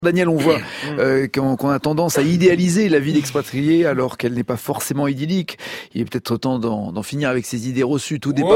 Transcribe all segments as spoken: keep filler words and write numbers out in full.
Daniel, on voit euh, qu'on, qu'on a tendance à idéaliser la vie d'expatrié alors qu'elle n'est pas forcément idyllique. Il est peut-être temps d'en, d'en finir avec ces idées reçues tout départ.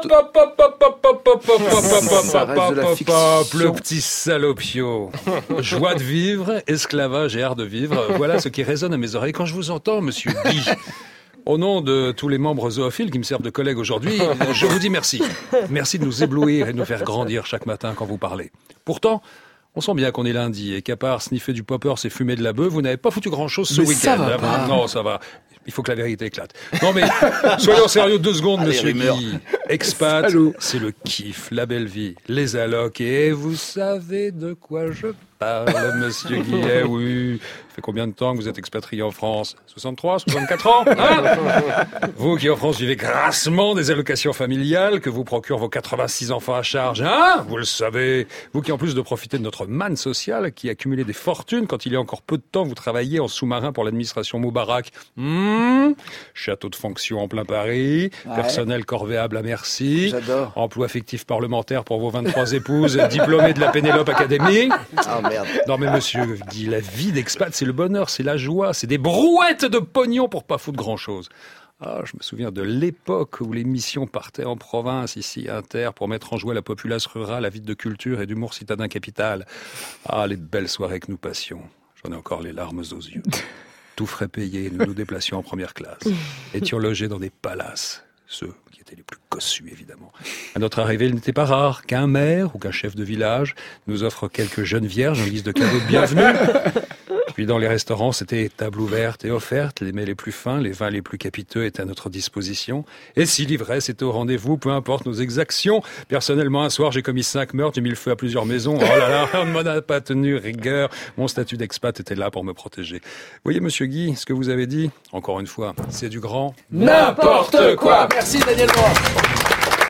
Le petit salopio. Joie de vivre, esclavage et art de vivre, voilà ce qui résonne à mes oreilles quand je vous entends, monsieur Guy. Au nom de tous les membres zoophiles qui me servent de collègues aujourd'hui, je vous dis merci. Merci de nous éblouir et de nous faire grandir chaque matin quand vous parlez. Pourtant, on sent bien qu'on est lundi et qu'à part sniffer du poppers et fumer de la bœuf, vous n'avez pas foutu grand-chose ce mais week-end. Ça va pas. Non, ça va. Il faut que la vérité éclate. Non mais, soyons sérieux deux secondes, allez, monsieur Guy. Expat, Salut. C'est le kiff, la belle vie, les allocs. Et vous savez de quoi je parle, monsieur Guy. Eh oui. Ça fait combien de temps que vous êtes expatrié en France ? soixante-trois, soixante-quatre ans, hein ? Vous qui en France vivez grassement des allocations familiales, que vous procurent vos quatre-vingt-six enfants à charge, hein ? Vous le savez. Vous qui en plus de profiter de notre manne sociale, qui accumulez des fortunes, quand il y a encore peu de temps, vous travaillez en sous-marin pour l'administration Moubarak. Mmh. Château de fonction en plein Paris, ouais. Personnel corvéable à merci, J'adore. Emploi fictif parlementaire pour vos vingt-trois épouses, diplômés de la Pénélope Academy. Ah merde. Non mais monsieur Guy, la vie d'expat, c'est le bonheur, c'est la joie, c'est des brouettes de pognon pour pas foutre grand-chose. Ah, je me souviens de l'époque où les missions partaient en province, ici, Inter, pour mettre en joie la populace rurale, avide de culture et d'humour citadin capital. Ah, les belles soirées que nous passions. J'en ai encore les larmes aux yeux. Tout frais payé, nous nous déplacions en première classe. Étions logés dans des palaces. Ceux qui étaient les plus cossus, évidemment. À notre arrivée, il n'était pas rare qu'un maire ou qu'un chef de village nous offre quelques jeunes vierges en guise de cadeau de bienvenue. Puis dans les restaurants, c'était table ouverte et offerte. Les mets les plus fins, les vins les plus capiteux étaient à notre disposition. Et si l'ivresse était au rendez-vous, peu importe nos exactions. Personnellement, un soir, j'ai commis cinq meurtres, j'ai mis le feu à plusieurs maisons. Oh là là, on ne m'en a pas tenu rigueur. Mon statut d'expat était là pour me protéger. Vous voyez, monsieur Guy, ce que vous avez dit, encore une fois, c'est du grand n'importe quoi. Merci Daniel Moore.